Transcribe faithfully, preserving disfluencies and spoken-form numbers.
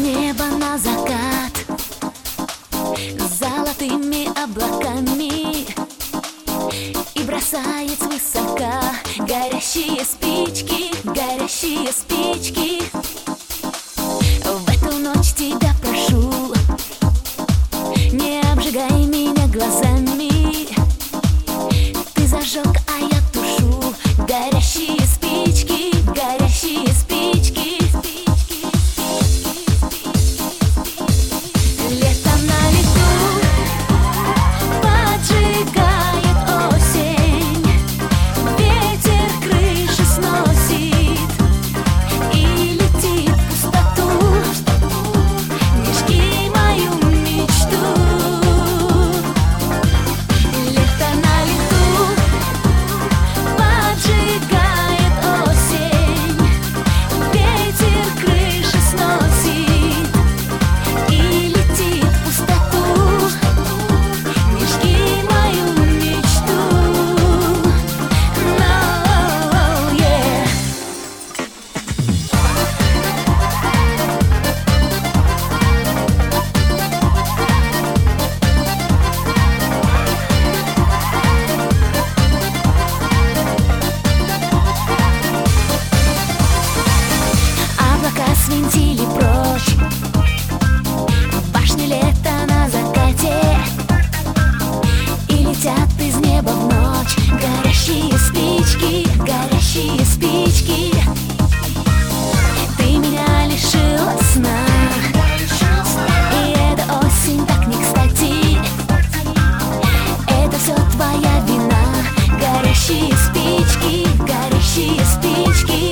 небо на закат с золотыми облаками и бросает свысока горящие спички, горящие спички. В эту ночь тебя прошу, не обжигай меня глазами. Ты зажег, а я тушу горящие спички, горящие спички. Лето на лету поджигает осень, ветер крыши сносит и летит в пустоту. Не жги мою мечту. Лето на лету поджигает осень, ветер крыши сносит и летит в пустоту. Не жги мою мечту. No, yeah. Облака свинтили прочь, башни лета на закате, и летят из неба в ночь горящие спички, горящие спички. Ты меня лишила сна, и эта осень так не кстати. Это все твоя вина. Горящие спички, горящие спички.